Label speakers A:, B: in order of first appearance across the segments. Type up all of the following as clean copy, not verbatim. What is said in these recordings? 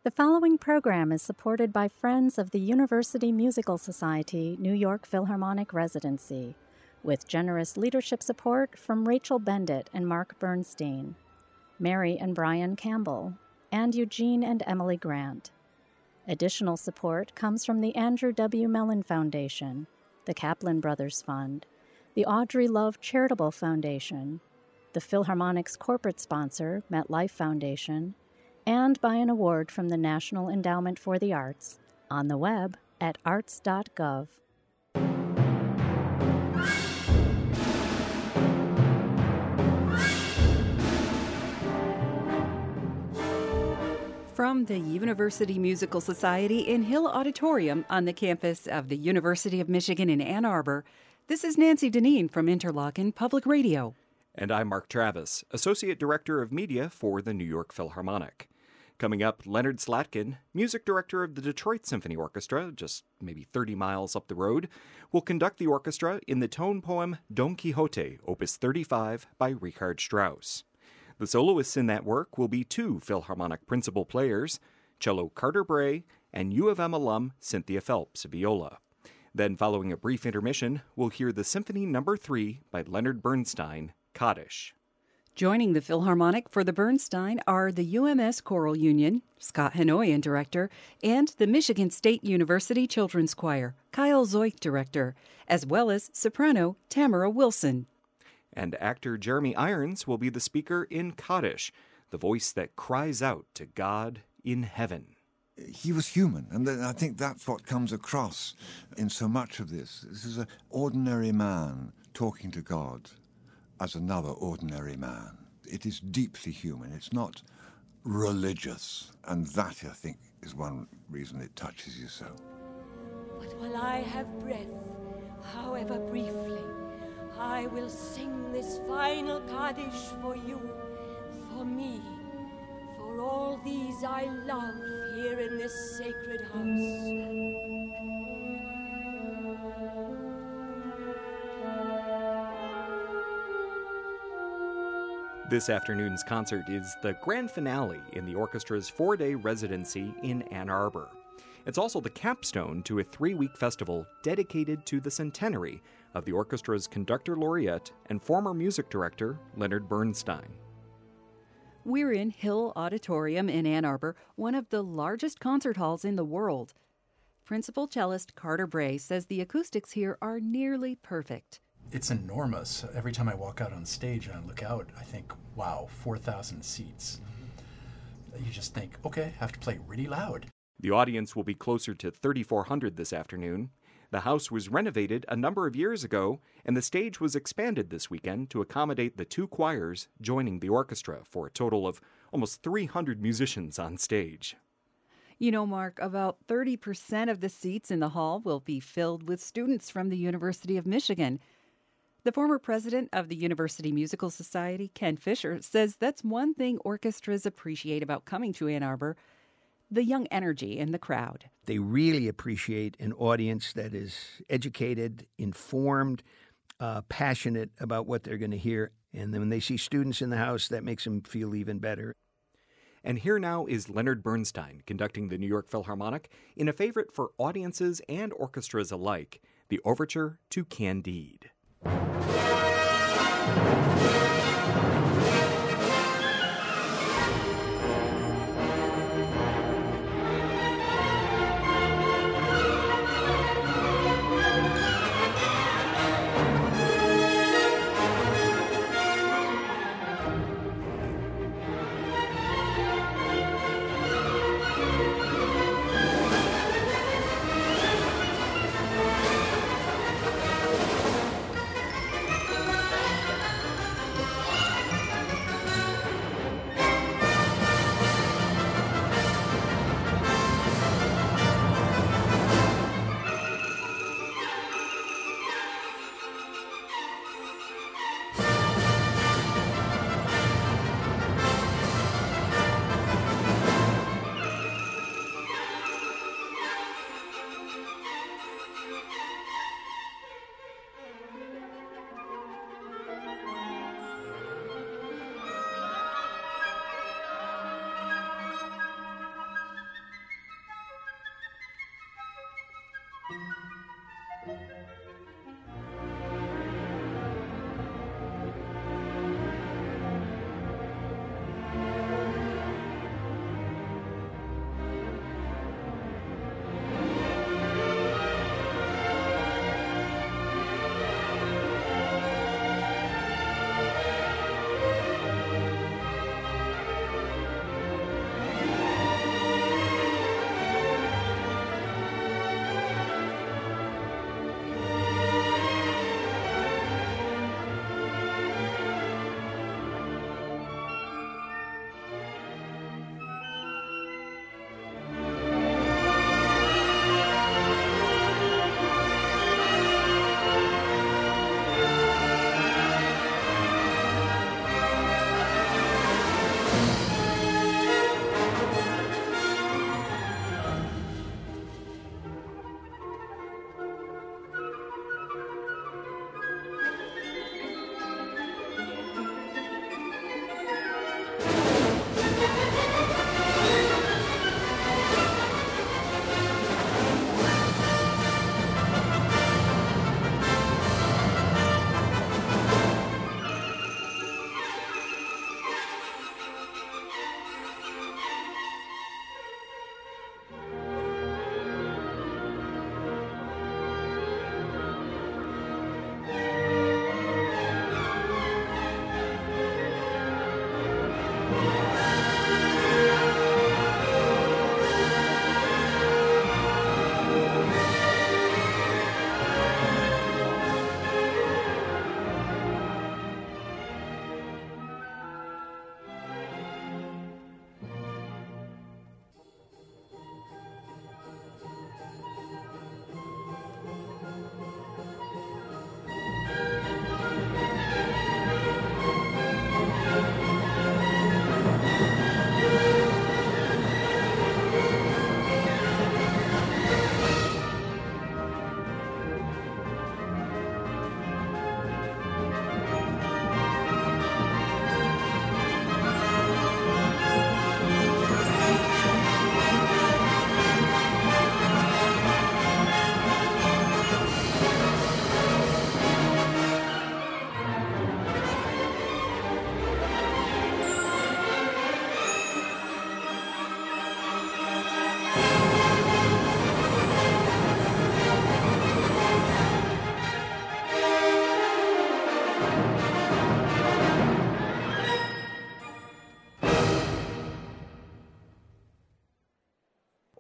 A: The following program is supported by Friends of the University Musical Society New York Philharmonic Residency, with generous leadership support from Rachel Bendit and Mark Bernstein, Mary and Brian Campbell, and Eugene and Emily Grant. Additional support comes from the Andrew W. Mellon Foundation, the Kaplan Brothers Fund, the Audrey Love Charitable Foundation, the Philharmonic's corporate sponsor, MetLife Foundation, and by an award from the National Endowment for the Arts, on the web at arts.gov.
B: From the University Musical Society in Hill Auditorium on the campus of the University of Michigan in Ann Arbor, this is Nancy Deneen from Interlochen Public Radio.
C: And I'm Mark Travis, Associate Director of Media for the New York Philharmonic. Coming up, Leonard Slatkin, Music Director of the Detroit Symphony Orchestra, just maybe 30 miles up the road, will conduct the orchestra in the tone poem Don Quixote, Opus 35 by Richard Strauss. The soloists in that work will be two Philharmonic principal players, cello Carter Bray and U of M alum Cynthia Phelps, viola. Then, following a brief intermission, we'll hear the Symphony No. 3 by Leonard Bernstein, Kaddish.
B: Joining the Philharmonic for the Bernstein are the UMS Choral Union, Scott Hanoian, Director, and the Michigan State University Children's Choir, Kyle Zoik, Director, as well as soprano Tamara Wilson.
C: And actor Jeremy Irons will be the speaker in Kaddish, the voice that cries out to God in heaven.
D: He was human, and I think that's what comes across in so much of this. This is an ordinary man talking to God as another ordinary man. It is deeply human. It's not religious, and that, I think, is one reason it touches you so.
E: But while I have breath, however briefly, I will sing this final Kaddish for you, for me, for all these I love here in this sacred house.
C: This afternoon's concert is the grand finale in the orchestra's 4-day residency in Ann Arbor. It's also the capstone to a 3-week festival dedicated to the centenary of the orchestra's conductor laureate and former music director, Leonard Bernstein.
B: We're in Hill Auditorium in Ann Arbor, one of the largest concert halls in the world. Principal cellist Carter Bray says the acoustics here are nearly perfect.
F: It's enormous. Every time I walk out on stage and I look out, I think, wow, 4,000 seats. You just think, okay, I have to play really loud.
C: The audience will be closer to 3,400 this afternoon. The house was renovated a number of years ago, and the stage was expanded this weekend to accommodate the two choirs joining the orchestra for a total of almost 300 musicians on stage.
B: You know, Mark, about 30% of the seats in the hall will be filled with students from the University of Michigan. The former president of the University Musical Society, Ken Fisher, says that's one thing orchestras appreciate about coming to Ann Arbor, the young energy in the crowd.
G: They really appreciate an audience that is educated, informed, passionate about what they're going to hear. And then when they see students in the house, that makes them feel even better.
C: And here now is Leonard Bernstein conducting the New York Philharmonic in a favorite for audiences and orchestras alike, the overture to Candide.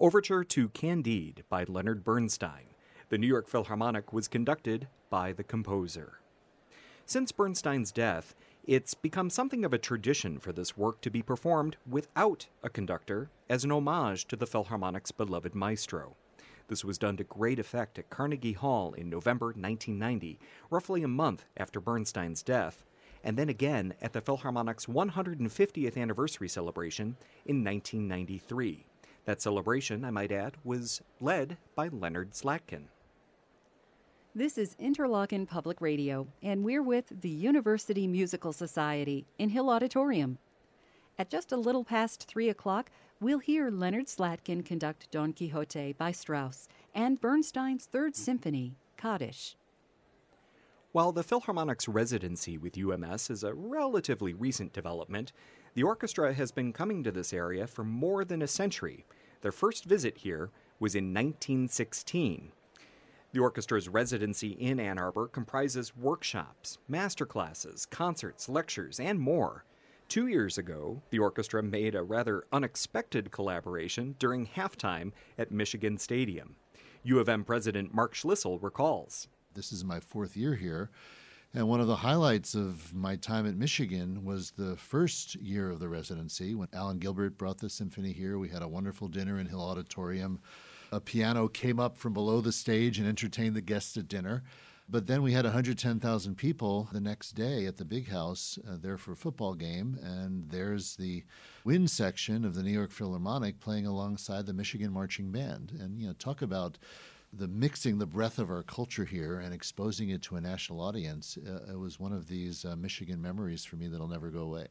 C: Overture to Candide by Leonard Bernstein. The New York Philharmonic was conducted by the composer. Since Bernstein's death, it's become something of a tradition for this work to be performed without a conductor as an homage to the Philharmonic's beloved maestro. This was done to great effect at Carnegie Hall in November 1990, roughly a month after Bernstein's death, and then again at the Philharmonic's 150th anniversary celebration in 1993. That celebration, I might add, was led by Leonard Slatkin.
B: This is Interlochen Public Radio, and we're with the University Musical Society in Hill Auditorium. At just a little past 3 o'clock, we'll hear Leonard Slatkin conduct Don Quixote by Strauss and Bernstein's Third Symphony, Kaddish.
C: While the Philharmonic's residency with UMS is a relatively recent development, the orchestra has been coming to this area for more than a century. Their first visit here was in 1916. The orchestra's residency in Ann Arbor comprises workshops, masterclasses, concerts, lectures, and more. 2 years ago, the orchestra made a rather unexpected collaboration during halftime at Michigan Stadium. U of M President Mark Schlissel recalls.
H: This is my 4th year here, and one of the highlights of my time at Michigan was the first year of the residency when Alan Gilbert brought the symphony here. We had a wonderful dinner in Hill Auditorium. A piano came up from below the stage and entertained the guests at dinner. But then we had 110,000 people the next day at the Big House there for a football game, and there's the wind section of the New York Philharmonic playing alongside the Michigan Marching Band. And, talk about the mixing the breadth of our culture here and exposing it to a national audience. It was one of these Michigan memories for me that'll never go away.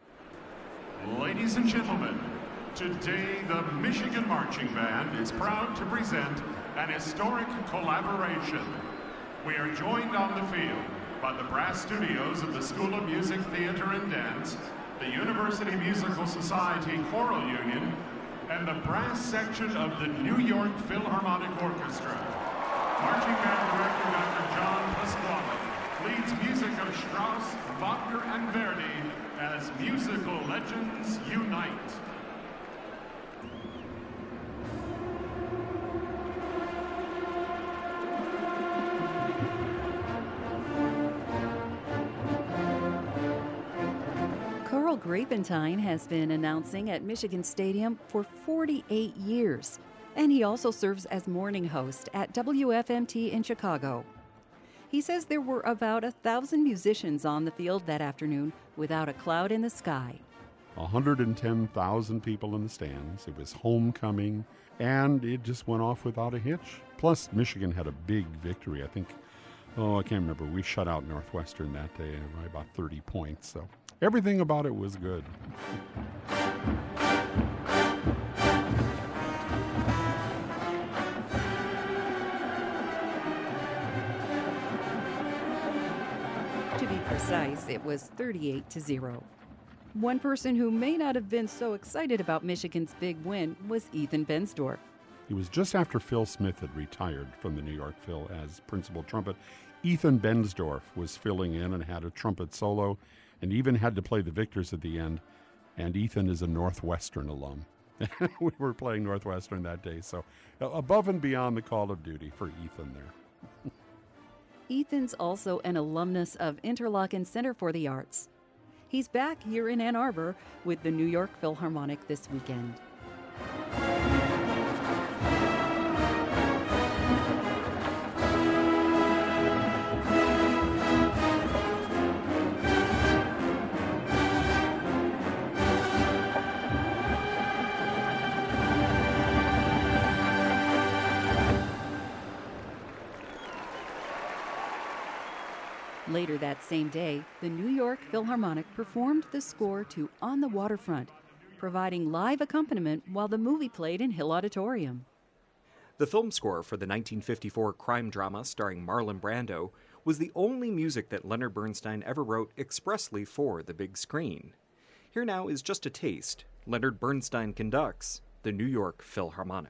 I: Ladies and gentlemen, today the Michigan Marching Band is proud to present an historic collaboration. We are joined on the field by the brass studios of the School of Music, Theater, and Dance, the University Musical Society Choral Union, and the brass section of the New York Philharmonic Orchestra. Marching Band Director Dr. John Pasquale leads music of Strauss, Wagner, and Verdi as musical legends unite.
B: Carl Grapentine has been announcing at Michigan Stadium for 48 years, and he also serves as morning host at WFMT in Chicago. He says there were about 1,000 musicians on the field that afternoon without a cloud in the sky.
J: 110,000 people in the stands. It was homecoming, and it just went off without a hitch. Plus, Michigan had a big victory. I think, I can't remember. We shut out Northwestern that day by about 30 points, so everything about it was good.
B: To be precise, it was 38-0. One person who may not have been so excited about Michigan's big win was Ethan Bensdorf.
J: It was just after Phil Smith had retired from the New York Phil as principal trumpet. Ethan Bensdorf was filling in and had a trumpet solo, and even had to play the victors at the end. And Ethan is a Northwestern alum. We were playing Northwestern that day, so above and beyond the call of duty for Ethan there.
B: Ethan's also an alumnus of Interlochen Center for the Arts. He's back here in Ann Arbor with the New York Philharmonic this weekend. Later that same day, the New York Philharmonic performed the score to On the Waterfront, providing live accompaniment while the movie played in Hill Auditorium.
C: The film score for the 1954 crime drama starring Marlon Brando was the only music that Leonard Bernstein ever wrote expressly for the big screen. Here now is just a taste. Leonard Bernstein conducts the New York Philharmonic.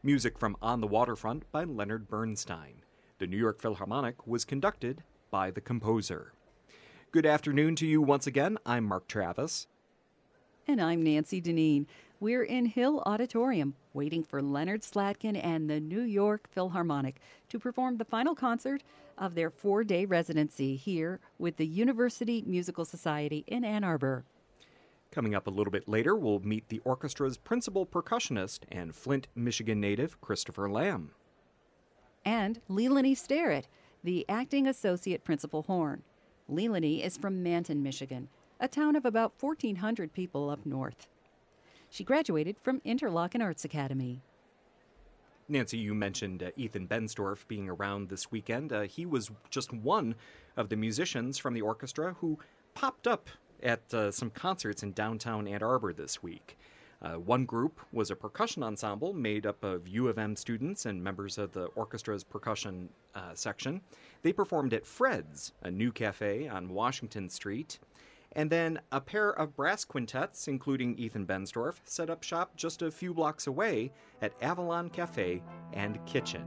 C: Music from On the Waterfront by Leonard Bernstein. The New York Philharmonic was conducted by the composer. Good afternoon to you once again. I'm Mark Travis.
B: And I'm Nancy Deneen. We're in Hill Auditorium, waiting for Leonard Slatkin and the New York Philharmonic to perform the final concert of their 4-day residency here with the University Musical Society in Ann Arbor.
C: Coming up a little bit later, we'll meet the orchestra's principal percussionist and Flint, Michigan native Christopher Lamb.
B: And Leilani Sterrett, the acting associate principal horn. Leilani is from Manton, Michigan, a town of about 1,400 people up north. She graduated from Interlochen Arts Academy.
C: Nancy, you mentioned Ethan Bensdorf being around this weekend. He was just one of the musicians from the orchestra who popped up at some concerts in downtown Ann Arbor this week. One group was a percussion ensemble made up of U of M students and members of the orchestra's percussion section. They performed at Fred's, a new cafe on Washington Street. And then a pair of brass quintets, including Ethan Bensdorf, set up shop just a few blocks away at Avalon Cafe and Kitchen.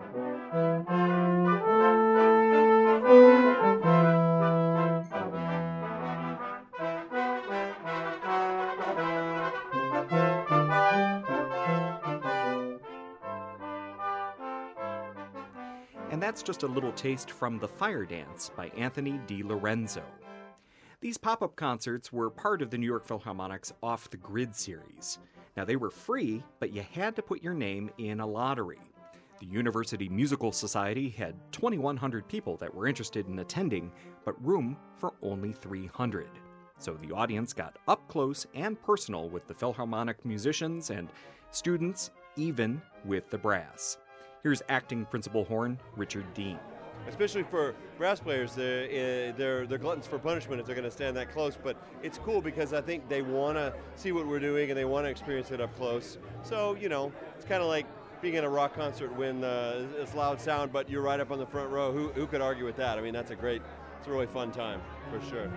C: And that's just a little taste from The Fire Dance by Anthony DiLorenzo. These pop-up concerts were part of the New York Philharmonic's Off the Grid series. Now, they were free, but you had to put your name in a lottery. The University Musical Society had 2,100 people that were interested in attending, but room for only 300. So the audience got up close and personal with the Philharmonic musicians and students, even with the brass. Here's acting principal horn Richard Dean.
K: Especially for brass players, they're gluttons for punishment if they're going to stand that close. But it's cool because I think they want to see what we're doing and they want to experience it up close. So, you know, it's kind of like being in a rock concert when it's loud sound, but you're right up on the front row. Who could argue with that? I mean, it's a really fun time, for sure.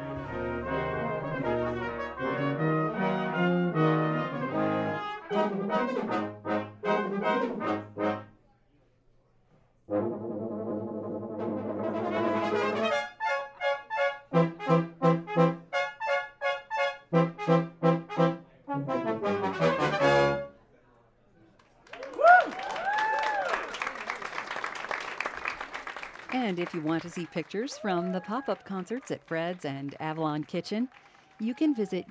B: And if you want to see pictures from the pop-up concerts at Fred's and Avalon Kitchen, you can visit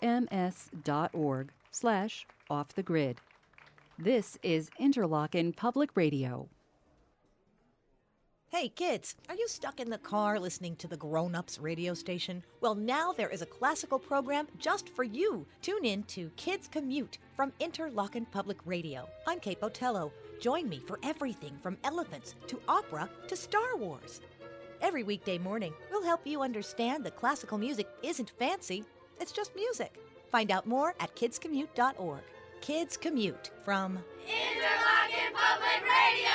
B: ums.org/offthegrid. This is Interlochen Public Radio.
L: Hey kids, are you stuck in the car listening to the Grown Ups radio station? Well, now there is a classical program just for you. Tune in to Kids Commute from Interlochen Public Radio. I'm Kate Botello. Join me for everything from elephants to opera to Star Wars. Every weekday morning, we'll help you understand that classical music isn't fancy, it's just music. Find out more at kidscommute.org. Kids Commute from
M: Interlochen Public Radio!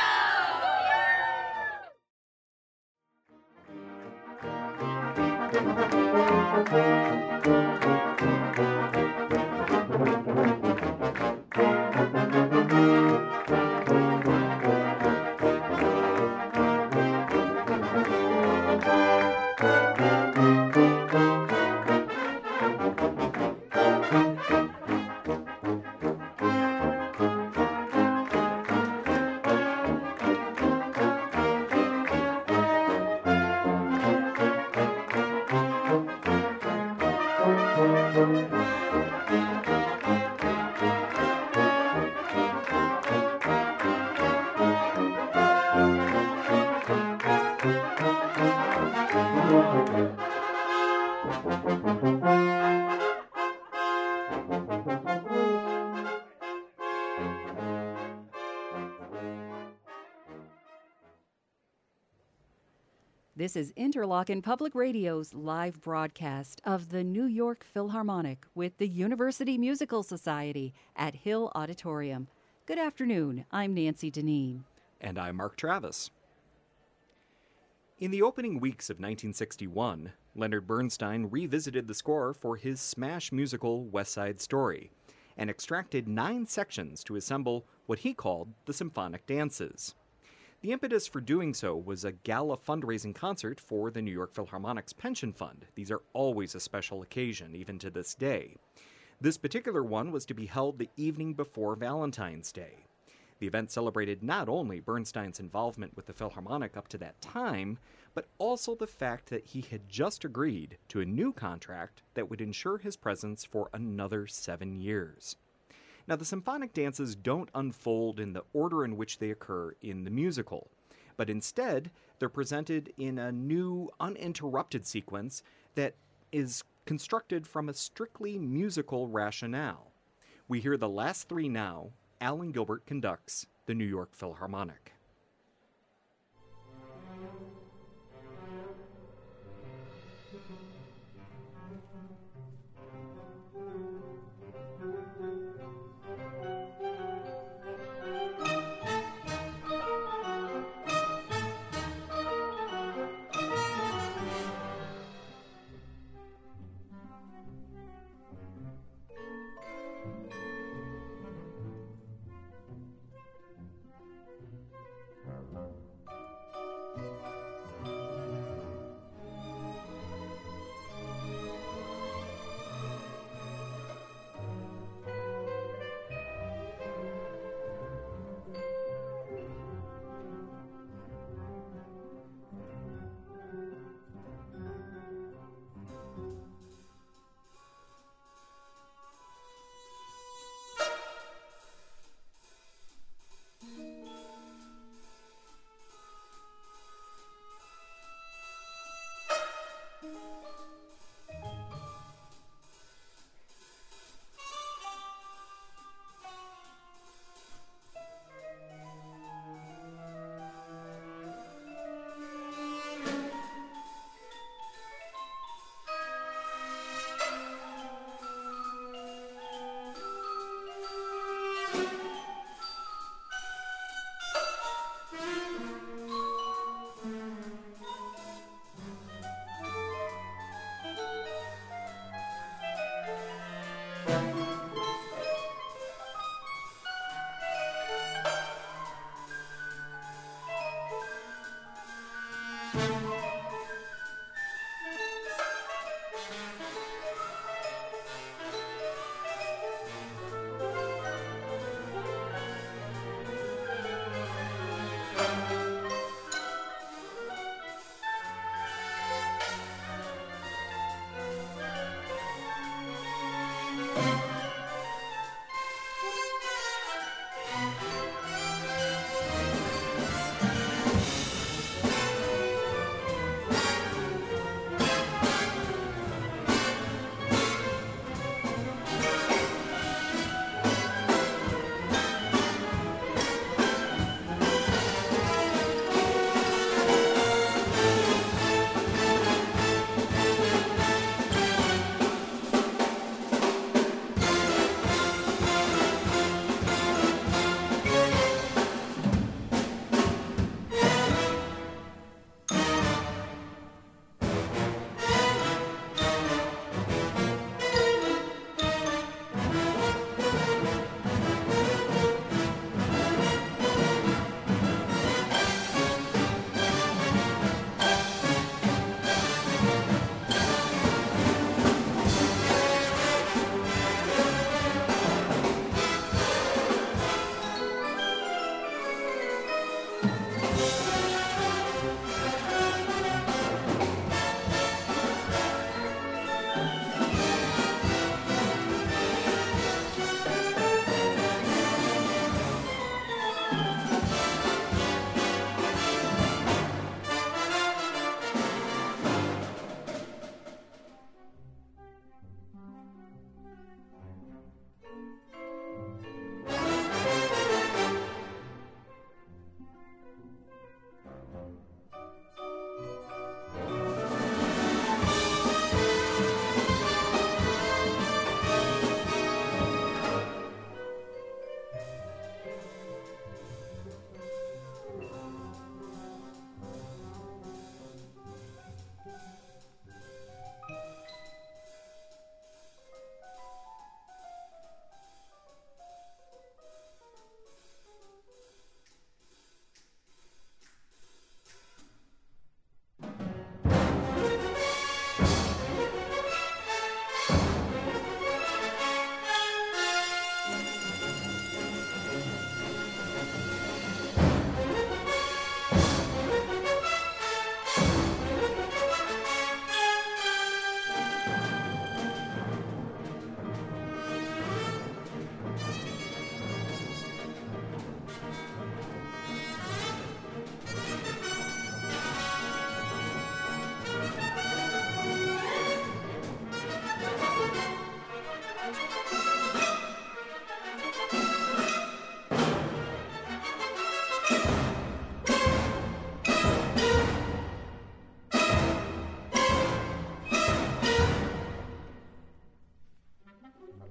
B: This is Interlochen Public Radio's live broadcast of the New York Philharmonic with the University Musical Society at Hill Auditorium. Good afternoon. I'm Nancy Deneen.
C: And I'm Mark Travis. In the opening weeks of 1961, Leonard Bernstein revisited the score for his smash musical West Side Story. and extracted 9 sections to assemble what he called the symphonic dances. The impetus for doing so was a gala fundraising concert for the New York Philharmonic's pension fund. These are always a special occasion, even to this day. This particular one was to be held the evening before Valentine's Day. The event celebrated not only Bernstein's involvement with the Philharmonic up to that time, but also the fact that he had just agreed to a new contract that would ensure his presence for another 7 years. Now, the symphonic dances don't unfold in the order in which they occur in the musical, but instead they're presented in a new, uninterrupted sequence that is constructed from a strictly musical rationale. We hear the last 3 now. Alan Gilbert conducts the New York Philharmonic.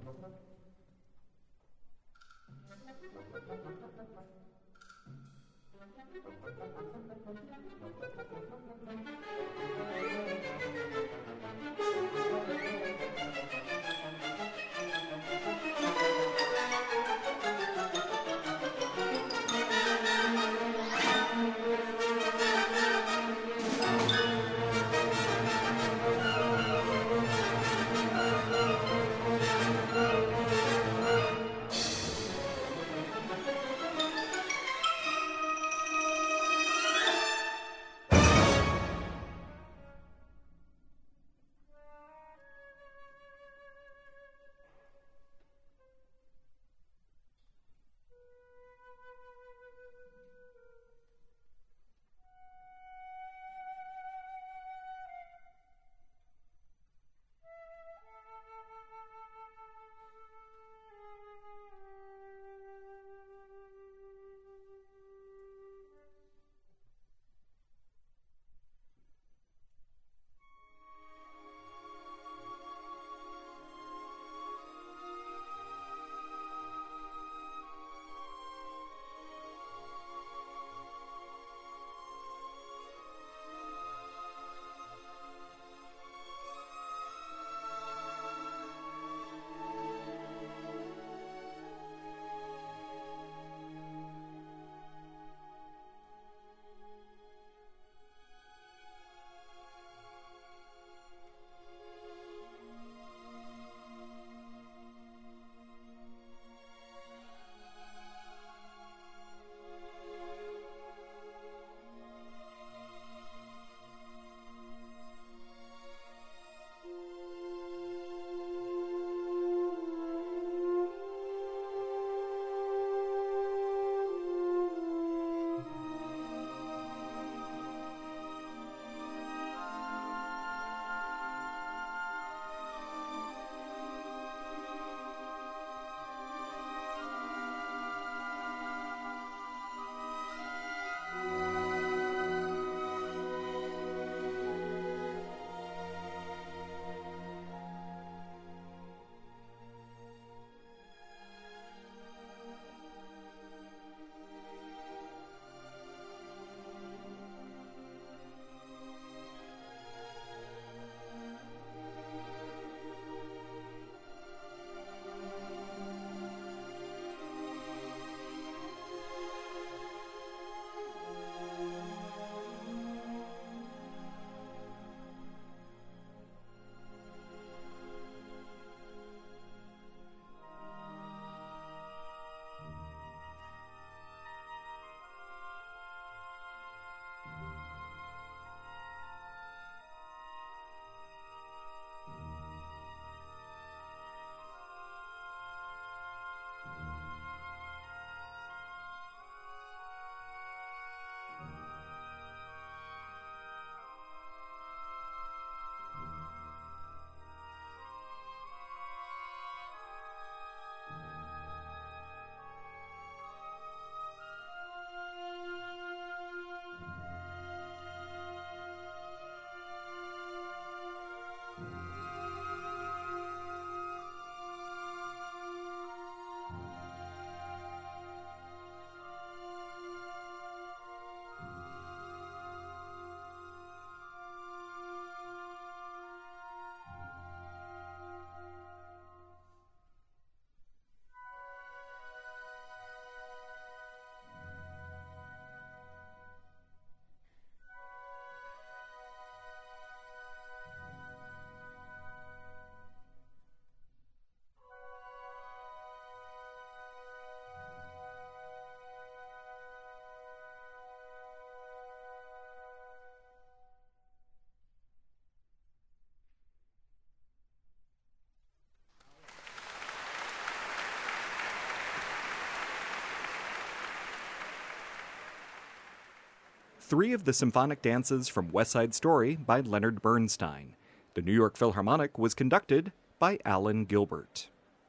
C: 3 of the symphonic dances from West Side Story by Leonard Bernstein. The New York Philharmonic was conducted by Alan Gilbert.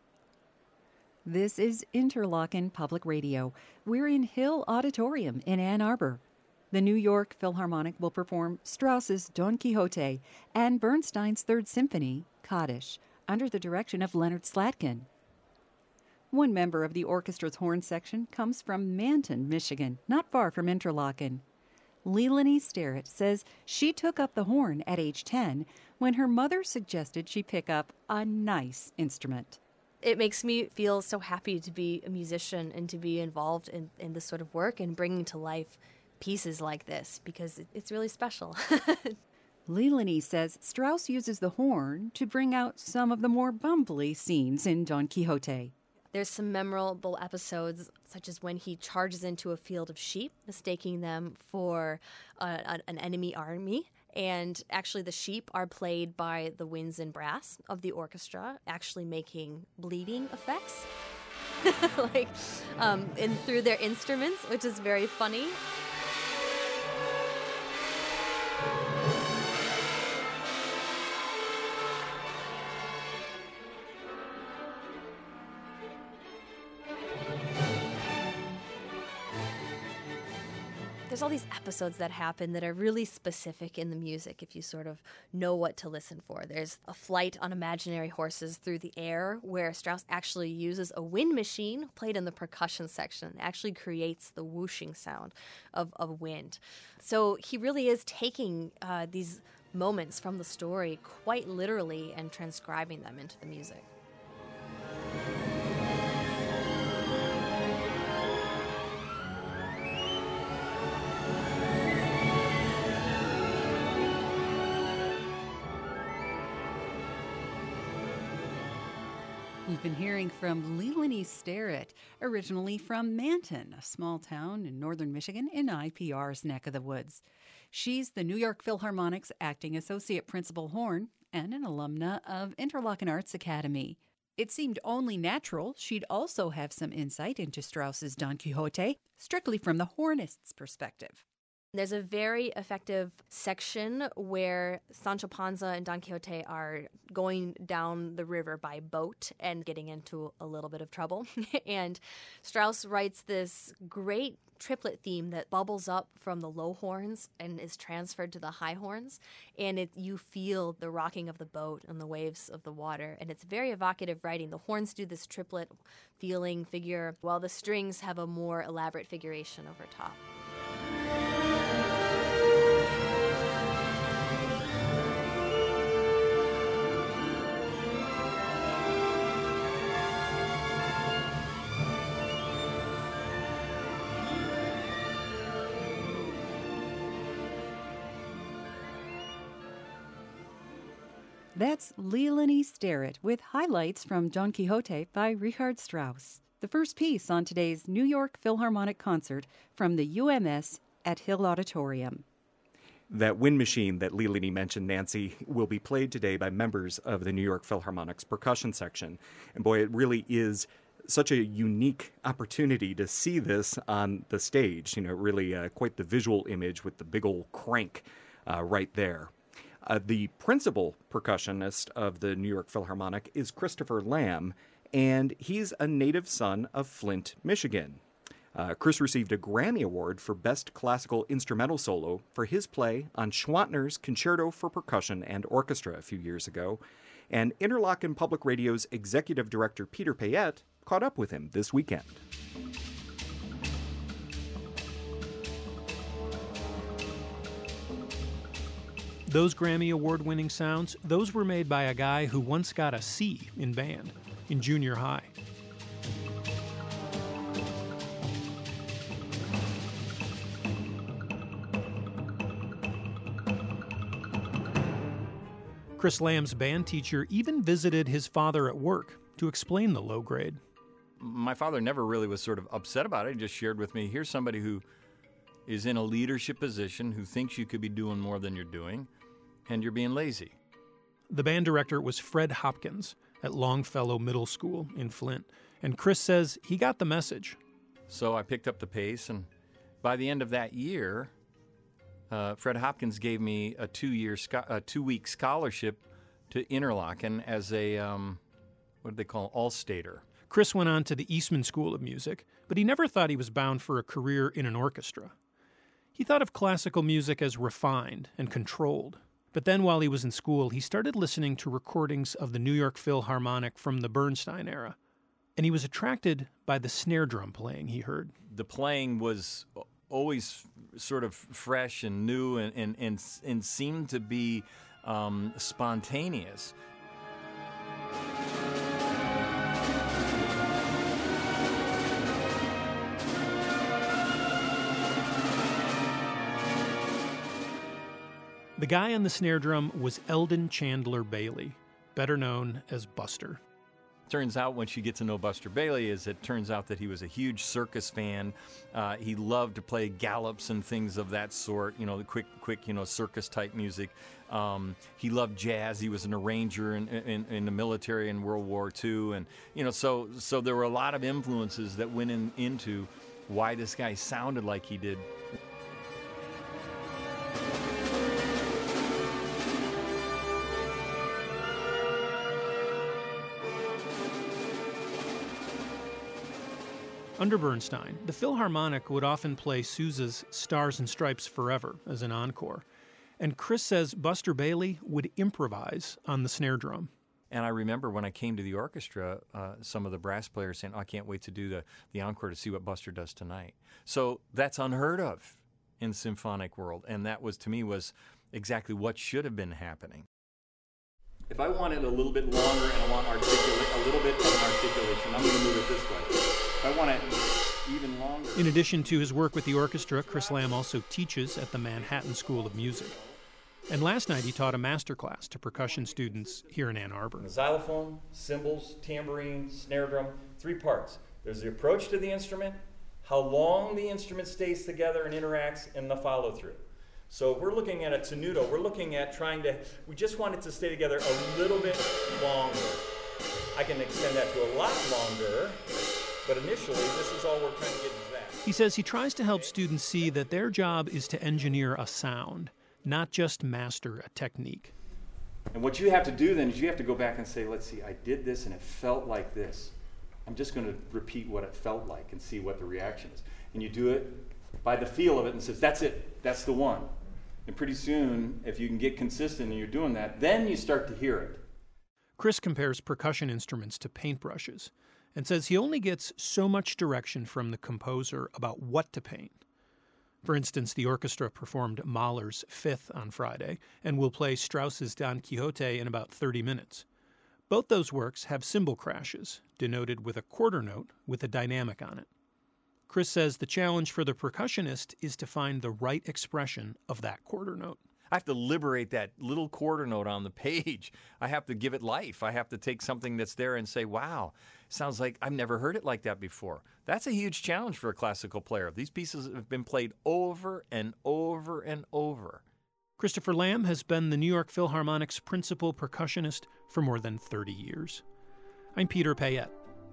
B: This is Interlochen Public Radio. We're in Hill Auditorium in Ann Arbor. The New York Philharmonic will perform Strauss's Don Quixote and Bernstein's Third Symphony, Kaddish, under the direction of Leonard Slatkin. One member of the orchestra's horn section comes from Manton, Michigan, not far from Interlaken. Leilani Sterrett says she took up the horn at age 10 when her mother suggested she pick up a nice instrument.
N: It makes me feel so happy to be a musician and to be involved in this sort of work and bringing to life pieces like this, because it's really special.
B: Leilani says Strauss uses the horn to bring out some of the more bumbly scenes in Don Quixote.
N: There's some memorable episodes, such as when he charges into a field of sheep, mistaking them for an enemy army. And actually the sheep are played by the winds and brass of the orchestra, actually making bleeding effects through their instruments, which is very funny. There's all these episodes that happen that are really specific in the music if you sort of know what to listen for. There's a flight on imaginary horses through the air where Strauss actually uses a wind machine played in the percussion section. It actually creates the whooshing sound of wind. So he really is taking these moments from the story quite literally and transcribing them into the music.
B: You've been hearing from Leilani Sterrett, originally from Manton, a small town in northern Michigan in IPR's neck of the woods. She's the New York Philharmonic's acting associate principal horn and an alumna of Interlochen Arts Academy. It seemed only natural she'd also have some insight into Strauss's Don Quixote, strictly from the hornist's perspective.
N: There's a very effective section where Sancho Panza and Don Quixote are going down the river by boat and getting into a little bit of trouble. And Strauss writes this great triplet theme that bubbles up from the low horns and is transferred to the high horns. And you feel the rocking of the boat and the waves of the water. And it's very evocative writing. The horns do this triplet feeling figure, while the strings have a more elaborate figuration over top.
B: That's Leilani Sterrett with highlights from Don Quixote by Richard Strauss, the first piece on today's New York Philharmonic concert from the UMS at Hill Auditorium.
C: That wind machine that Leilani mentioned, Nancy, will be played today by members of the New York Philharmonic's percussion section. And boy, it really is such a unique opportunity to see this on the stage. You know, really quite the visual image with the big old crank right there. The principal percussionist of the New York Philharmonic is Christopher Lamb, and he's a native son of Flint, Michigan. Chris received a Grammy Award for Best Classical Instrumental Solo for his play on Schwantner's Concerto for Percussion and Orchestra a few years ago, and Interlochen Public Radio's executive director Peter Payette caught up with him this weekend.
O: Those Grammy Award-winning sounds, those were made by a guy who once got a C in band, in junior high. Chris Lamb's band teacher even visited his father at work to explain the low grade.
P: My father never really was sort of upset about it. He just shared with me, here's somebody who is in a leadership position, who thinks you could be doing more than you're doing, and you're being lazy.
O: The band director was Fred Hopkins at Longfellow Middle School in Flint, and Chris says he got the message.
P: So I picked up the pace, and by the end of that year, Fred Hopkins gave me a 2-week scholarship to Interlochen as a, what do they call, all-stater.
O: Chris went on to the Eastman School of Music, but he never thought he was bound for a career in an orchestra. He thought of classical music as refined and controlled, But then while he was in school, he started listening to recordings of the New York Philharmonic from the Bernstein era. And he was attracted by the snare drum playing he heard.
P: The playing was always sort of fresh and new and seemed to be spontaneous.
O: The guy on the snare drum was Eldon Chandler Bailey, better known as Buster.
P: Turns out, once you get to know Buster Bailey, it turns out that he was a huge circus fan. He loved to play gallops and things of that sort, the quick, circus-type music. He loved jazz. He was an arranger in the military in World War II. And, so there were a lot of influences that went into why this guy sounded like he did.
O: Under Bernstein, the Philharmonic would often play Sousa's Stars and Stripes Forever as an encore. And Chris says Buster Bailey would improvise on the snare drum.
P: And I remember when I came to the orchestra, some of the brass players saying, I can't wait to do the encore to see what Buster does tonight. So that's unheard of in the symphonic world. And that was, to me, was exactly what should have been happening. If I want it a little bit longer and I want a little bit of an articulation, I'm going to move it this way. If I want it even longer.
O: In addition to his work with the orchestra, Chris Lamb also teaches at the Manhattan School of Music. And last night he taught a master class to percussion students here in Ann Arbor.
P: The xylophone, cymbals, tambourine, snare drum, 3 parts. There's the approach to the instrument, how long the instrument stays together and interacts, and the follow-through. So if we're looking at a tenuto, we're looking at we just want it to stay together a little bit longer. I can extend that to a lot longer, but initially this is all we're trying to get into that.
O: He says he tries to help students see that their job is to engineer a sound, not just master a technique.
P: And what you have to do then is you have to go back and say, let's see, I did this and it felt like this. I'm just going to repeat what it felt like and see what the reaction is. And you do it by the feel of it and says, that's it, that's the one. And pretty soon, if you can get consistent and you're doing that, then you start to hear it.
O: Chris compares percussion instruments to paintbrushes and says he only gets so much direction from the composer about what to paint. For instance, the orchestra performed Mahler's Fifth on Friday and will play Strauss's Don Quixote in about 30 minutes. Both those works have cymbal crashes, denoted with a quarter note with a dynamic on it. Chris says the challenge for the percussionist is to find the right expression of that quarter note.
P: I have to liberate that little quarter note on the page. I have to give it life. I have to take something that's there and say, wow, sounds like I've never heard it like that before. That's a huge challenge for a classical player. These pieces have been played over and over and over.
O: Christopher Lamb has been the New York Philharmonic's principal percussionist for more than 30 years. I'm Peter Payette.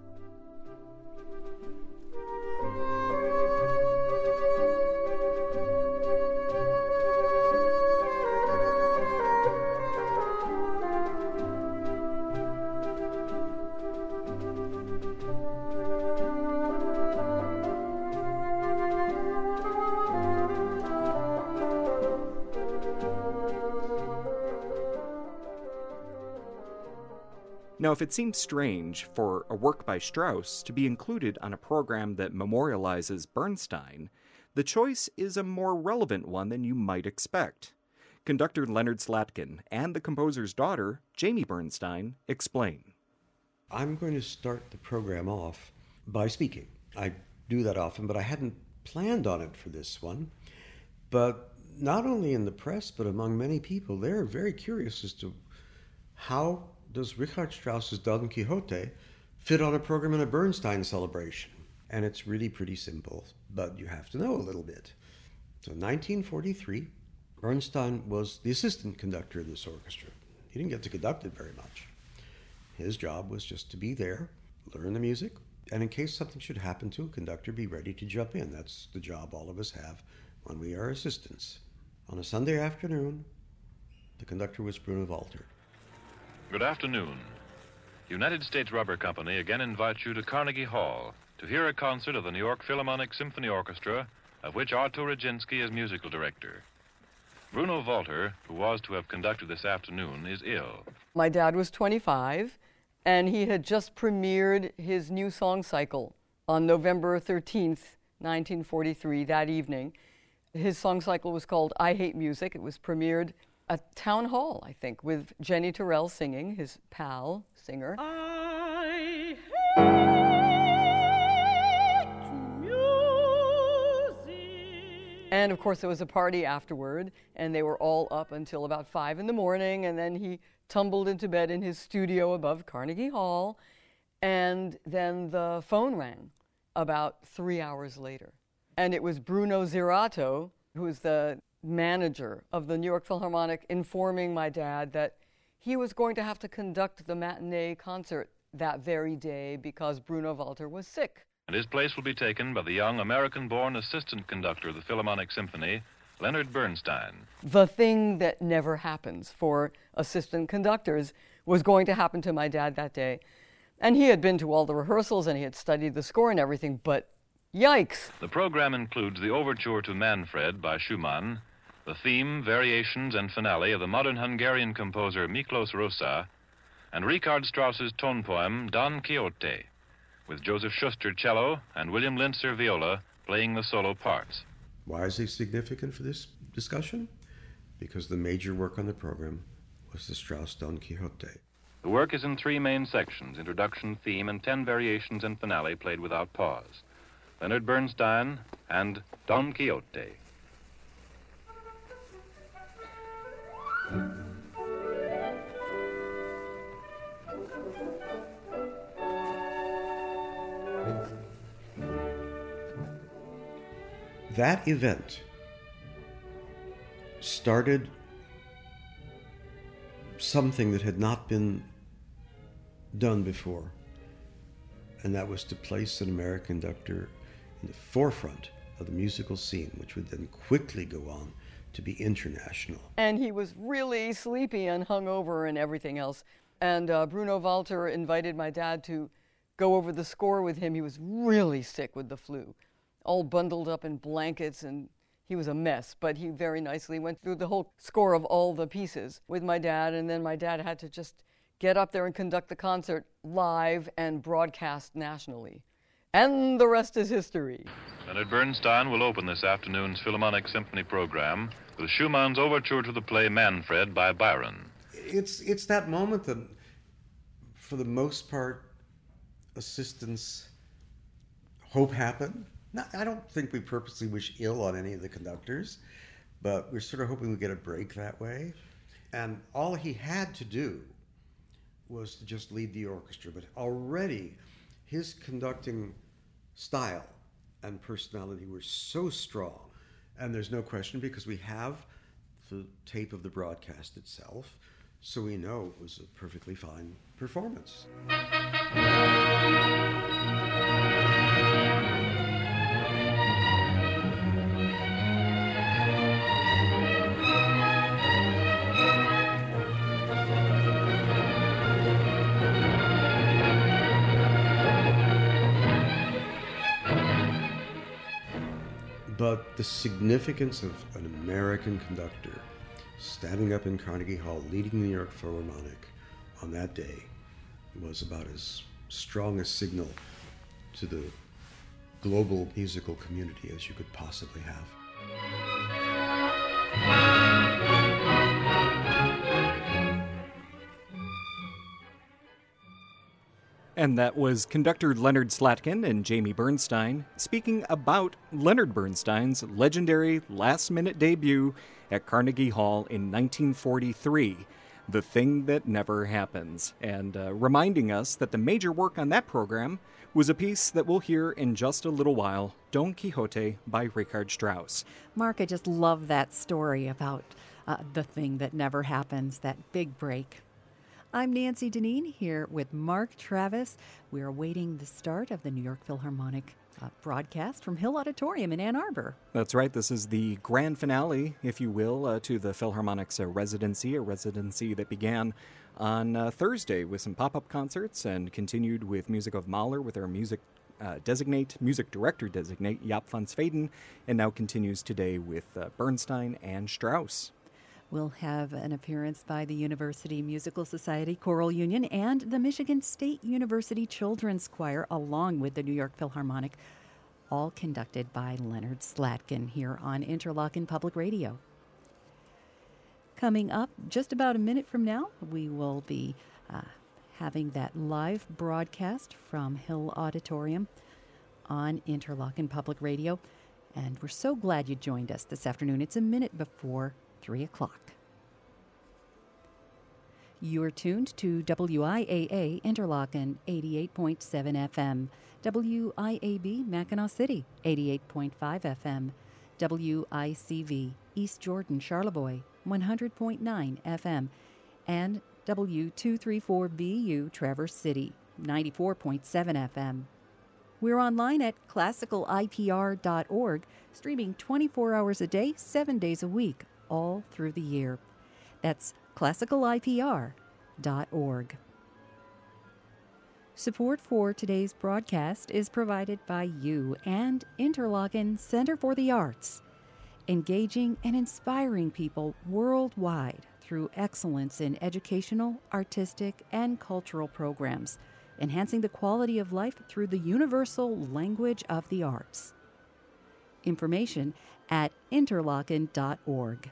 C: Now, if it seems strange for a work by Strauss to be included on a program that memorializes Bernstein, the choice is a more relevant one than you might expect. Conductor Leonard Slatkin and the composer's daughter, Jamie Bernstein, explain.
Q: I'm going to start the program off by speaking. I do that often, but I hadn't planned on it for this one. But not only in the press, but among many people, they're very curious as to how does Richard Strauss's Don Quixote fit on a program in a Bernstein celebration? And it's really pretty simple, but you have to know a little bit. So in 1943, Bernstein was the assistant conductor of this orchestra. He didn't get to conduct it very much. His job was just to be there, learn the music, and in case something should happen to a conductor, be ready to jump in. That's the job all of us have when we are assistants. On a Sunday afternoon, the conductor was Bruno Walter.
R: Good afternoon. United States Rubber Company again invites you to Carnegie Hall to hear a concert of the New York Philharmonic Symphony Orchestra, of which Artur Rudzinski is musical director. Bruno Walter, who was to have conducted this afternoon, is ill.
S: My dad was 25, and he had just premiered his new song cycle on November 13th, 1943, that evening. His song cycle was called I Hate Music. It was premiered at Town Hall, I think, with Jenny Terrell singing, his pal singer.
M: I
S: And of course, there was a party afterward, and they were all up until about 5 in the morning, and then he tumbled into bed in his studio above Carnegie Hall, and then the phone rang about 3 hours later. And it was Bruno Zirato, who was the manager of the New York Philharmonic, informing my dad that he was going to have to conduct the matinee concert that very day because Bruno Walter was sick.
R: And his place will be taken by the young American-born assistant conductor of the Philharmonic Symphony, Leonard Bernstein.
S: The thing that never happens for assistant conductors was going to happen to my dad that day. And he had been to all the rehearsals and he had studied the score and everything, but yikes!
R: The program includes the overture to Manfred by Schumann, the theme, variations, and finale of the modern Hungarian composer Miklos Rózsa, and Richard Strauss's tone poem Don Quixote, with Joseph Schuster cello and William Linzer viola playing the solo parts.
Q: Why is it significant for this discussion? Because the major work on the program was the Strauss Don Quixote.
R: The work is in 3 main sections, introduction, theme, and 10 variations and finale played without pause. Leonard Bernstein and Don Quixote.
Q: That event started something that had not been done before, and that was to place an American conductor in the forefront of the musical scene, which would then quickly go on to be international.
S: And he was really sleepy and hungover and everything else. And Bruno Walter invited my dad to go over the score with him. He was really sick with the flu, all bundled up in blankets, and he was a mess, but he very nicely went through the whole score of all the pieces with my dad, and then my dad had to just get up there and conduct the concert live and broadcast nationally. And the rest is history.
R: Leonard Bernstein will open this afternoon's Philharmonic Symphony program with Schumann's overture to the play Manfred by Byron.
Q: It's that moment that, for the most part, assistants hope happen. I don't think we purposely wish ill on any of the conductors, but we're sort of hoping we get a break that way. And all he had to do was to just lead the orchestra, but already his conducting style and personality were so strong. And there's no question, because we have the tape of the broadcast itself, so we know it was a perfectly fine performance. But the significance of an American conductor standing up in Carnegie Hall, leading the New York Philharmonic on that day, was about as strong a signal to the global musical community as you could possibly have.
C: And that was conductor Leonard Slatkin and Jamie Bernstein speaking about Leonard Bernstein's legendary last-minute debut at Carnegie Hall in 1943, The Thing That Never Happens, and reminding us that the major work on that program was a piece that we'll hear in just a little while, Don Quixote by Richard Strauss.
B: Mark, I just love that story about the thing that never happens, that big break. I'm Nancy Deneen here with Mark Travis. We are awaiting the start of the New York Philharmonic broadcast from Hill Auditorium in Ann Arbor.
C: That's right. This is the grand finale, if you will, to the Philharmonic's residency, a residency that began on Thursday with some pop-up concerts and continued with music of Mahler with our music director designate, Jaap van Zweden, and now continues today with Bernstein and Strauss.
B: We'll have an appearance by the University Musical Society Choral Union and the Michigan State University Children's Choir, along with the New York Philharmonic, all conducted by Leonard Slatkin here on Interlochen Public Radio. Coming up just about a minute from now, we will be having that live broadcast from Hill Auditorium on Interlochen Public Radio. And we're so glad you joined us this afternoon. It's a minute before 3 o'clock. You are tuned to WIAA Interlochen 88.7 FM, WIAB Mackinac City 88.5 FM, WICV East Jordan Charlevoix 100.9 FM, and W234BU Traverse City 94.7 FM. We're online at classicalipr.org, streaming 24 hours a day, 7 days a week, all through the year. That's classicalipr.org. Support for today's broadcast is provided by you and Interlochen Center for the Arts, engaging and inspiring people worldwide through excellence in educational, artistic, and cultural programs, enhancing the quality of life through the universal language of the arts. Information at interlochen.org.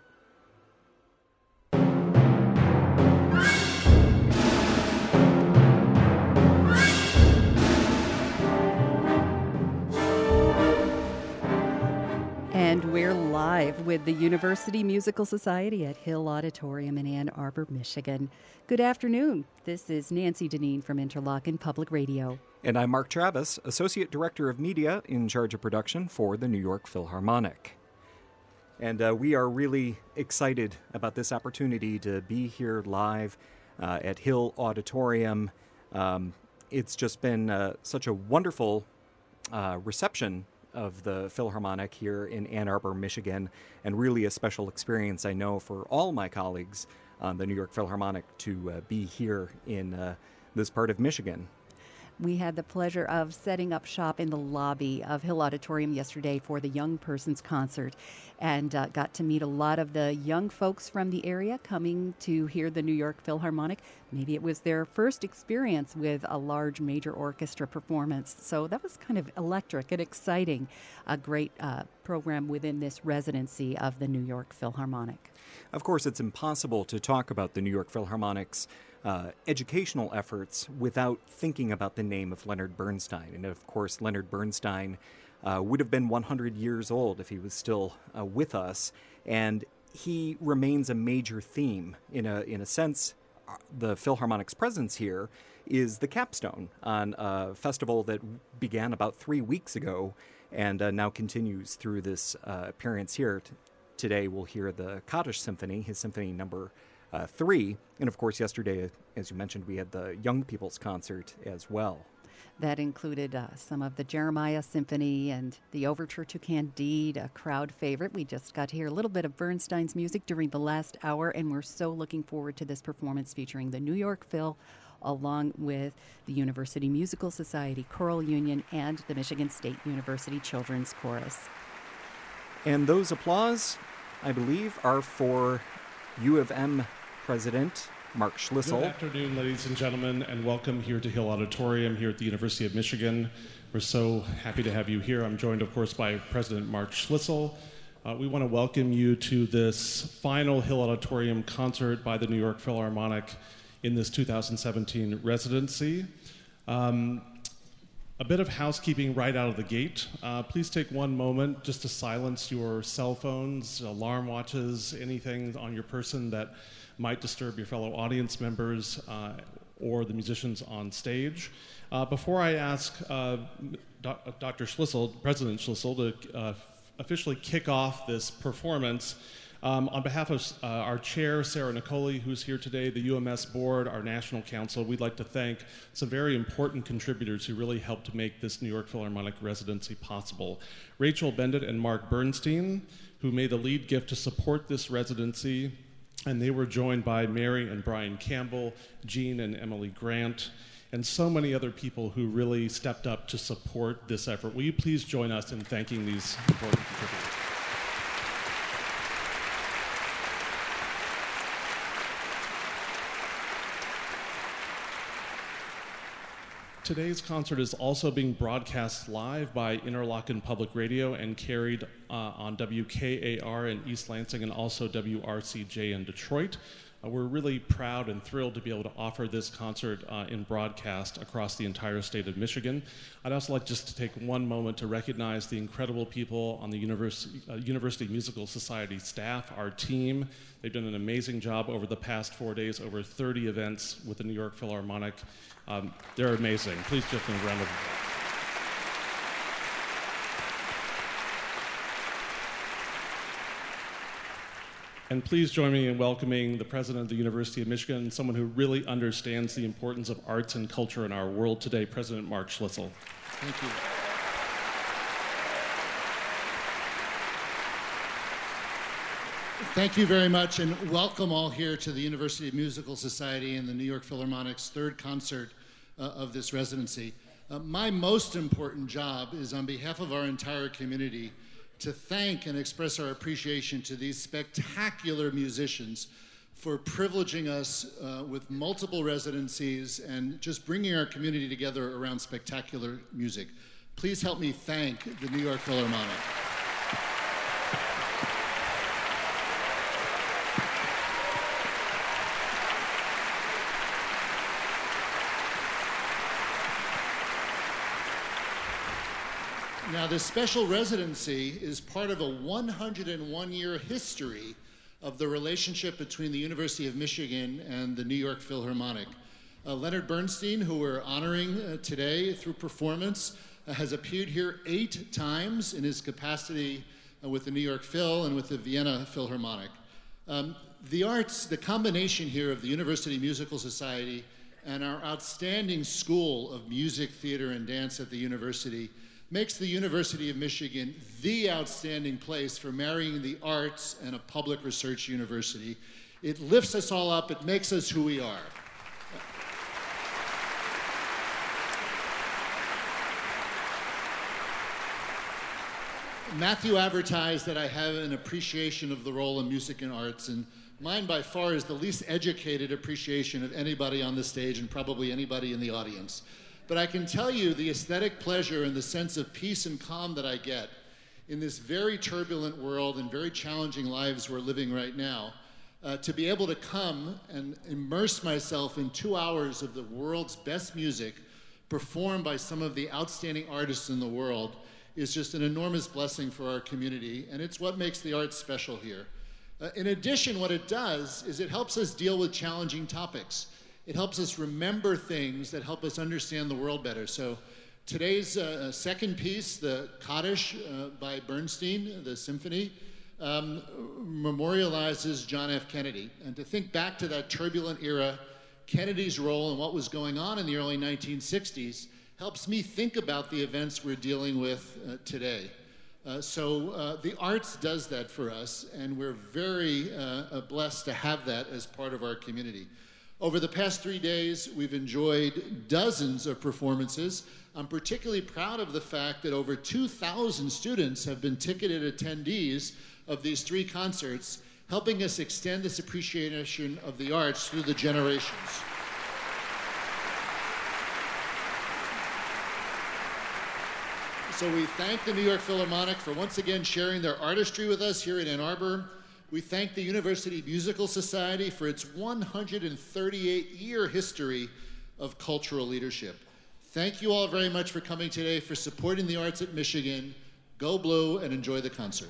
B: And we're live with the University Musical Society at Hill Auditorium in Ann Arbor, Michigan. Good afternoon. This is Nancy Deneen from Interlochen Public Radio.
C: And I'm Mark Travis, Associate Director of Media in charge of production for the New York Philharmonic. And we are really excited about this opportunity to be here live at Hill Auditorium. It's just been such a wonderful reception of the Philharmonic here in Ann Arbor, Michigan, and really a special experience, I know, for all my colleagues on the New York Philharmonic to be here in this part of Michigan.
B: We had the pleasure of setting up shop in the lobby of Hill Auditorium yesterday for the Young Persons Concert, and got to meet a lot of the young folks from the area coming to hear the New York Philharmonic. Maybe it was their first experience with a large major orchestra performance, so that was kind of electric and exciting. A great program within this residency of the New York Philharmonic.
C: Of course, it's impossible to talk about the New York Philharmonic's educational efforts without thinking about the name of Leonard Bernstein. And of course, Leonard Bernstein would have been 100 years old if he was still with us. And he remains a major theme. In a sense, the Philharmonic's presence here is the capstone on a festival that began about 3 weeks ago and now continues through this appearance here. Today we'll hear the Kaddish Symphony, his symphony number 3. And of course, yesterday, as you mentioned, we had the Young People's Concert as well.
B: That included some of the Jeremiah Symphony and the Overture to Candide, a crowd favorite. We just got to hear a little bit of Bernstein's music during the last hour, and we're so looking forward to this performance featuring the New York Phil, along with the University Musical Society Choral Union and the Michigan State University Children's Chorus.
C: And those applause, I believe, are for U of M President Mark Schlissel.
T: Good afternoon, ladies and gentlemen, and welcome here to Hill Auditorium here at the University of Michigan. We're so happy to have you here. I'm joined, of course, by President Mark Schlissel. We want to welcome you to this final Hill Auditorium concert by the New York Philharmonic in this 2017 residency. A bit of housekeeping right out of the gate. Please take one moment just to silence your cell phones, alarm watches, anything on your person that might disturb your fellow audience members or the musicians on stage. Before I ask Dr. Schlissel, President Schlissel, to officially kick off this performance, on behalf of our chair, Sarah Nicoli, who's here today, the UMS board, our national council, we'd like to thank some very important contributors who really helped to make this New York Philharmonic residency possible. Rachel Bendit and Mark Bernstein, who made the lead gift to support this residency, and they were joined by Mary and Brian Campbell, Jean and Emily Grant, and so many other people who really stepped up to support this effort. Will you please join us in thanking these important contributors? today's concert is also being broadcast live by Interlochen Public Radio and carried on WKAR in East Lansing and also WRCJ in Detroit. We're really proud and thrilled to be able to offer this concert in broadcast across the entire state of Michigan. I'd also like just to take one moment to recognize the incredible people on the University Musical Society staff, our team. They've done an amazing job over the past 4 days, over 30 events with the New York Philharmonic. They're amazing. Please give them a round of applause. And please join me in welcoming the president of the University of Michigan, someone who really understands the importance of arts and culture in our world today, President Mark Schlissel.
H: Thank you. Thank you very much, and welcome all here to the University Musical Society and the New York Philharmonic's third concert of this residency. My most important job is, on behalf of our entire community, to thank and express our appreciation to these spectacular musicians for privileging us with multiple residencies and just bringing our community together around spectacular music. Please help me thank the New York Philharmonic. Now, this special residency is part of a 101-year history of the relationship between the University of Michigan and the New York Philharmonic. Leonard Bernstein, who we're honoring today through performance, has appeared here 8 times in his capacity with the New York Phil and with the Vienna Philharmonic. The arts, the combination here of the University Musical Society and our outstanding School of Music, Theater, and Dance at the university makes the University of Michigan the outstanding place for marrying the arts and a public research university. It lifts us all up. It makes us who we are. Matthew advertised that I have an appreciation of the role of music and arts, and mine by far is the least educated appreciation of anybody on the stage and probably anybody in the audience. But I can tell you the aesthetic pleasure and the sense of peace and calm that I get in this very turbulent world and very challenging lives we're living right now, to be able to come and immerse myself in 2 hours of the world's best music performed by some of the outstanding artists in the world is just an enormous blessing for our community, and it's what makes the arts special here. In addition, what it does is it helps us deal with challenging topics. It helps us remember things that help us understand the world better. So today's second piece, the Kaddish by Bernstein, the symphony, memorializes John F. Kennedy. And to think back to that turbulent era, Kennedy's role and what was going on in the early 1960s helps me think about the events we're dealing with today. So the arts does that for us, and we're very blessed to have that as part of our community. Over the past 3 days, we've enjoyed dozens of performances. I'm particularly proud of the fact that over 2,000 students have been ticketed attendees of these 3 concerts, helping us extend this appreciation of the arts through the generations. So we thank the New York Philharmonic for once again sharing their artistry with us here in Ann Arbor. We thank the University Musical Society for its 138-year history of cultural leadership. Thank you all very much for coming today, for supporting the arts at Michigan. Go Blue and enjoy the concert.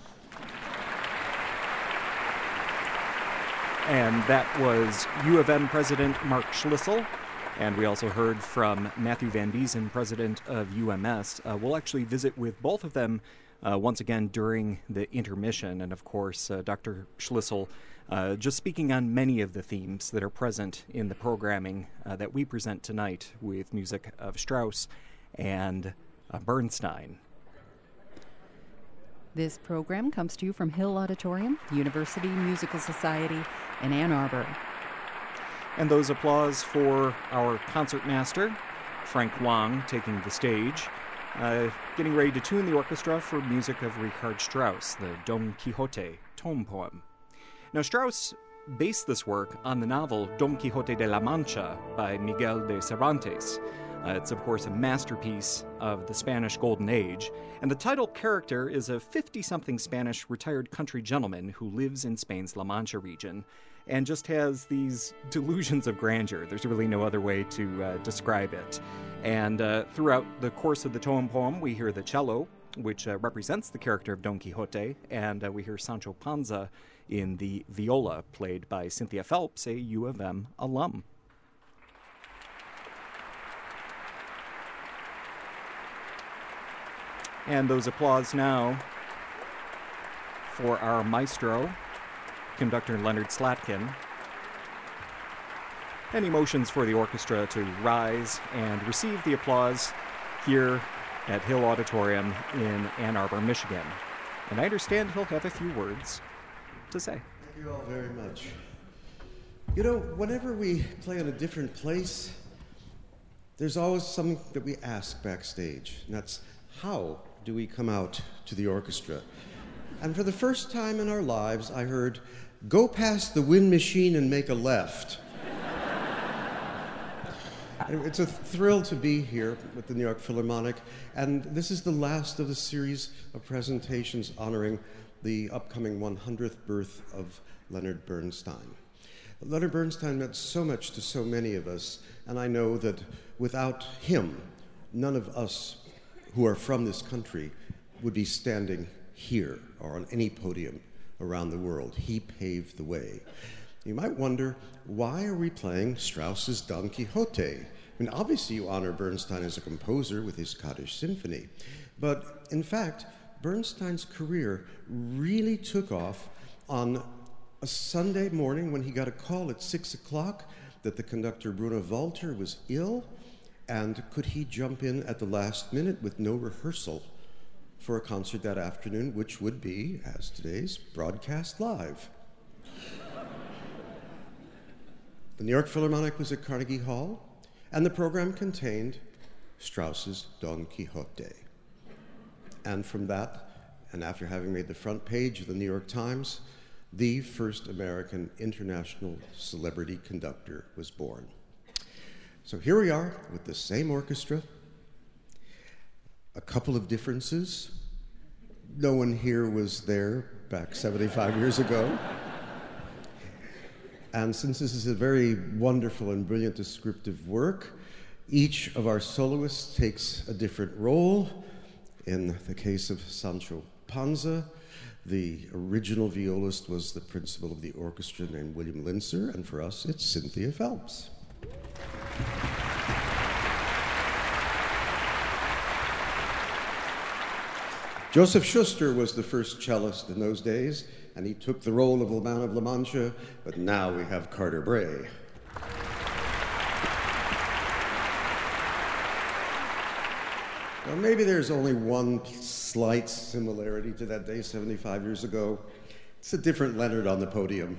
C: And that was U of M President Mark Schlissel. And we also heard from Matthew Van Biesen, president of UMS. We'll actually visit with both of them once again during the intermission. And of course, Dr. Schlissel just speaking on many of the themes that are present in the programming that we present tonight with music of Strauss and Bernstein.
B: This program comes to you from Hill Auditorium, University Musical Society in Ann Arbor.
C: And those applause for our concertmaster, Frank Wang, taking the stage, getting ready to tune the orchestra for music of Richard Strauss, the Don Quixote tone poem. Now, Strauss based this work on the novel Don Quixote de la Mancha by Miguel de Cervantes. It's, of course, a masterpiece of the Spanish Golden Age, and the title character is a 50-something Spanish retired country gentleman who lives in Spain's La Mancha region and just has these delusions of grandeur. There's really no other way to describe it. And throughout the course of the tone poem, we hear the cello, which represents the character of Don Quixote, and we hear Sancho Panza in the viola, played by Cynthia Phelps, a U of M alum. And those applause now for our maestro, conductor Leonard Slatkin. And he motions for the orchestra to rise and receive the applause here at Hill Auditorium in Ann Arbor, Michigan. And I understand he'll have a few words to say.
U: Thank you all very much. You know, whenever we play in a different place, there's always something that we ask backstage, and that's, how do we come out to the orchestra? And for the first time in our lives, I heard, go past the wind machine and make a left. It's a thrill to be here with the New York Philharmonic, and this is the last of the series of presentations honoring the upcoming 100th birth of Leonard Bernstein. Leonard Bernstein meant so much to so many of us, and I know that without him, none of us who are from this country would be standing here or on any podium around the world. He paved the way. You might wonder, why are we playing Strauss's Don Quixote? I mean, obviously you honor Bernstein as a composer with his Kaddish Symphony, but in fact, Bernstein's career really took off on a Sunday morning when he got a call at 6 o'clock that the conductor Bruno Walter was ill, and could he jump in at the last minute with no rehearsal for a concert that afternoon, which would be, as today's, broadcast live. The New York Philharmonic was at Carnegie Hall, and the program contained Strauss's Don Quixote. And from that, and after having made the front page of the New York Times, the first American international celebrity conductor was born. So here we are with the same orchestra, a couple of differences. No one here was there back 75 years ago. And since this is a very wonderful and brilliant descriptive work, each of our soloists takes a different role. In the case of Sancho Panza, the original violist was the principal of the orchestra named William Linzer, and for us, it's Cynthia Phelps. Joseph Schuster was the first cellist in those days, and he took the role of the Man of La Mancha, but now we have Carter Bray. Well, maybe there's only one slight similarity to that day 75 years ago. It's a different Leonard on the podium.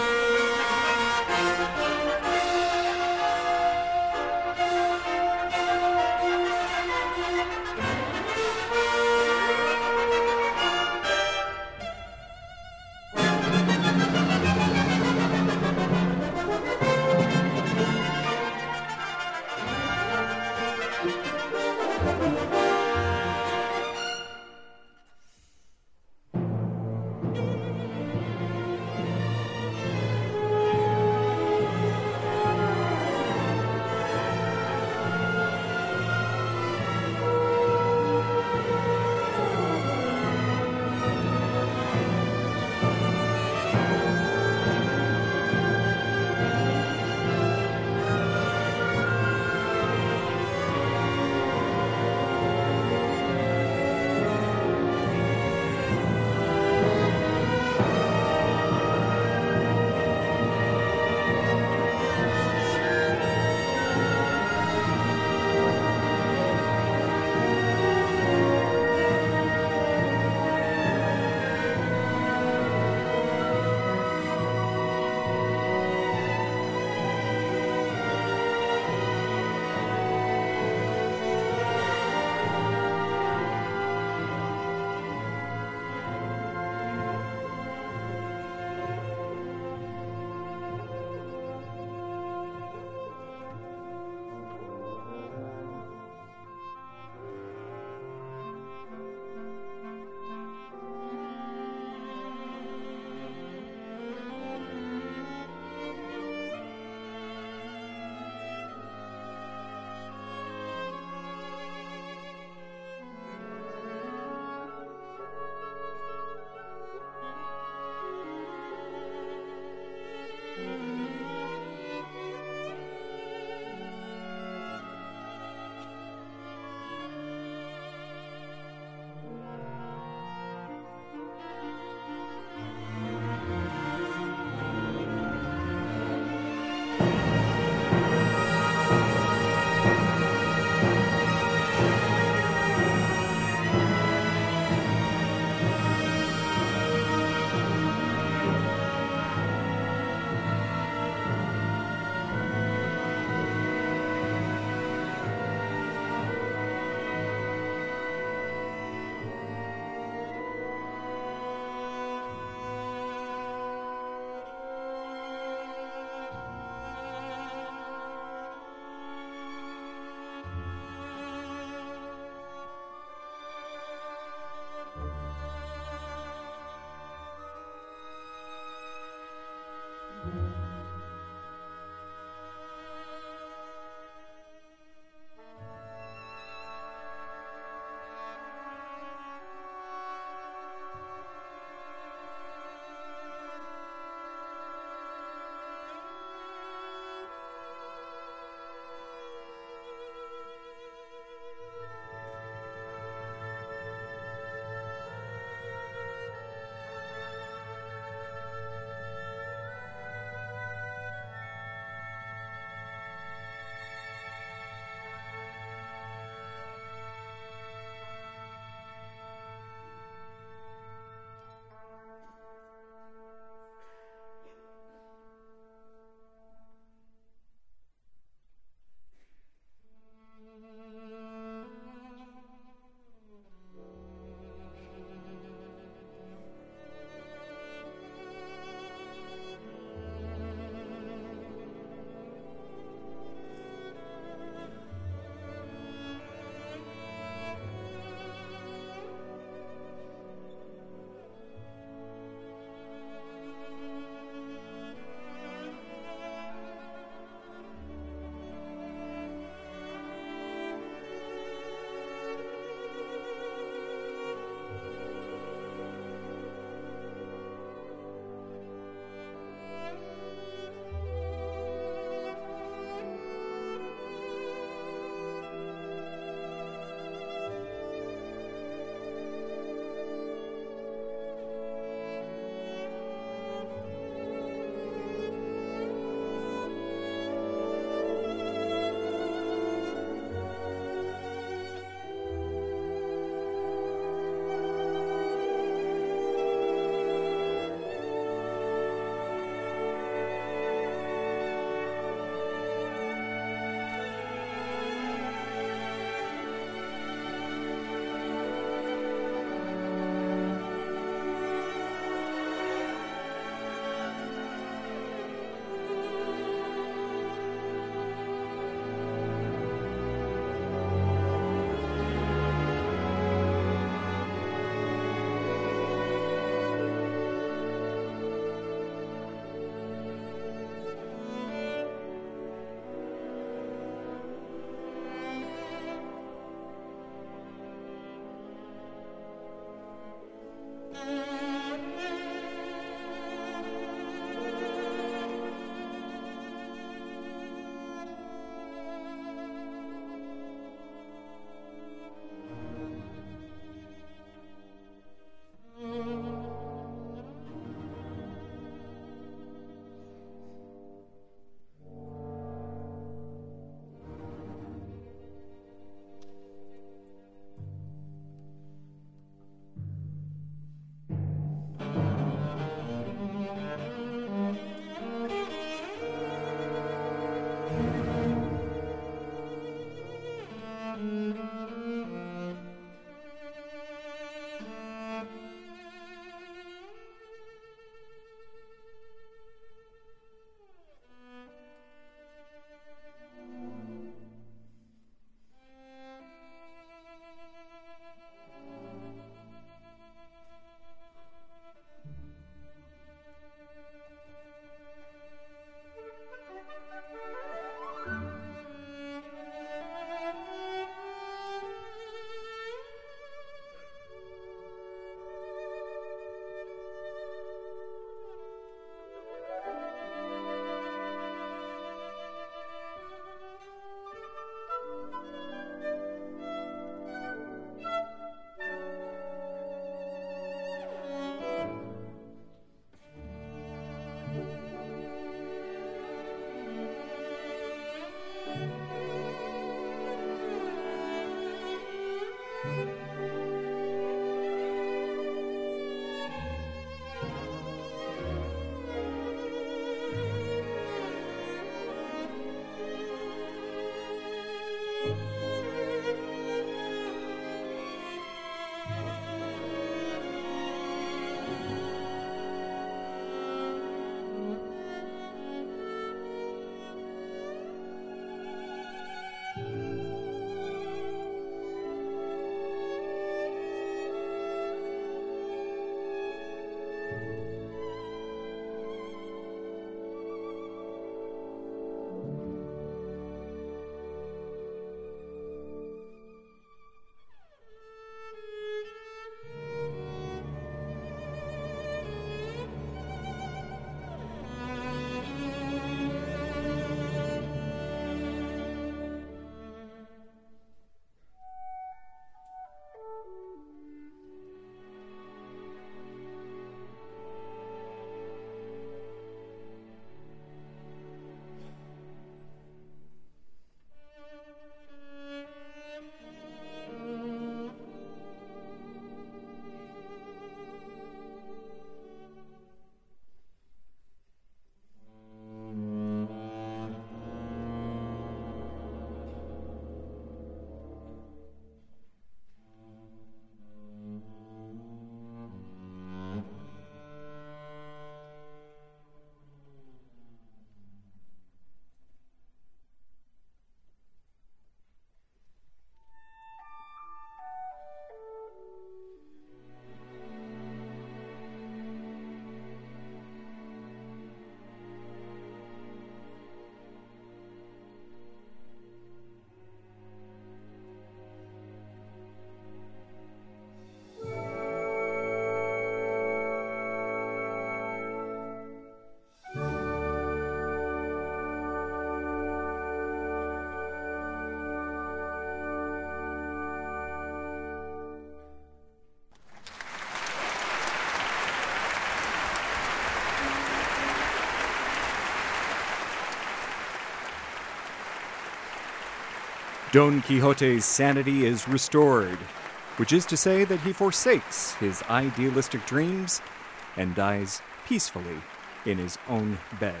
C: Don Quixote's sanity is restored, which is to say that he forsakes his idealistic dreams and dies peacefully in his own bed.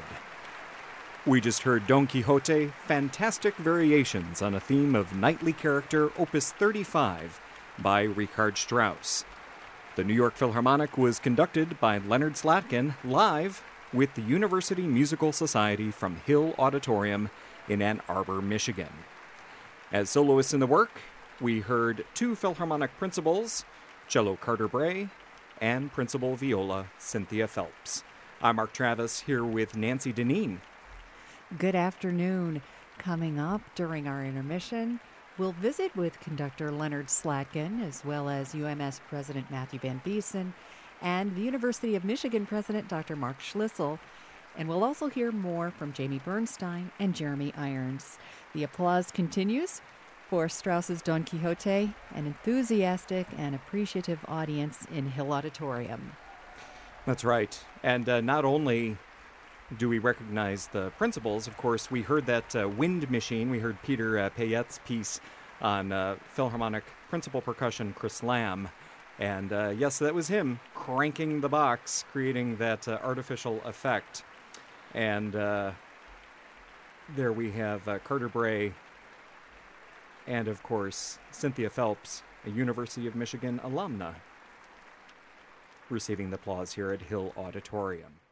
C: We just heard Don Quixote, Fantastic Variations on a Theme of Knightly Character, Opus 35, by Richard Strauss. The New York Philharmonic was conducted by Leonard Slatkin live with the University Musical Society from Hill Auditorium in Ann Arbor, Michigan. As soloists in the work, we heard two Philharmonic principals, cello Carter Bray and principal viola Cynthia Phelps. I'm Mark Travis here with Nancy Deneen.
B: Good afternoon. Coming up during our intermission, we'll visit with conductor Leonard Slatkin as well as UMS President Matthew Van Biesen and the University of Michigan president, Dr. Mark Schlissel. And we'll also hear more from Jamie Bernstein and Jeremy Irons. The applause continues for Strauss's Don Quixote, an enthusiastic and appreciative audience in Hill Auditorium.
C: That's right. And not only do we recognize the principals, of course, we heard that wind machine. We heard Peter Payette's piece on Philharmonic principal percussion, Chris Lamb. And yes, that was him cranking the box, creating that artificial effect. And there we have Carter Bray and, of course, Cynthia Phelps, a University of Michigan alumna, receiving the applause here at Hill Auditorium.